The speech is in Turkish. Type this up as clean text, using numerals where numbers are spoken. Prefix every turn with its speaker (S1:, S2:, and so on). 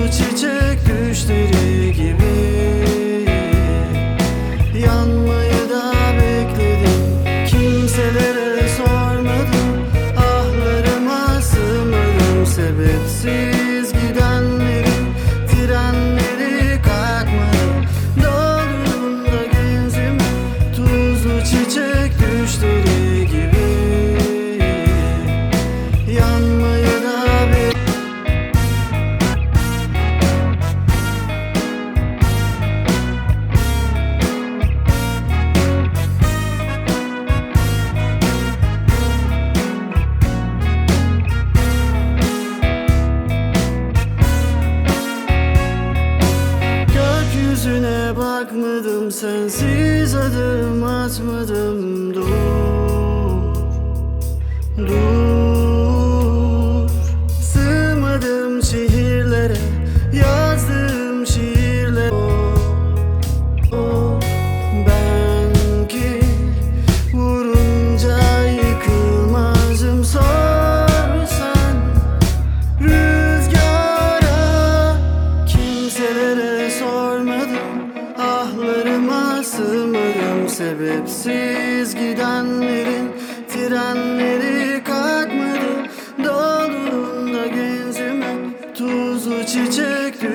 S1: çiçek düşleri gibi. Yanmayı da bekledim, kimselere sormadım. Ahlarıma sığmadım, sebepsiz gidenlerin trenleri kalkmadı. Doldurdum da genzimi tuzlu çiçek düşleri gibi. Yanmayı da gökyüzüne bakmadım, sensiz adım atmadım. Dur, dur. Sığmadım şehirlere, yazdığım şiirlere. Ben ki vurunca yıkılmazım, sorsan rüzgara. Kimselere sormadım, ahlarıma sığmadım. Sebepsiz gidenlerin trenleri kalkmadı. Doldurun da genzime tuzlu çiçek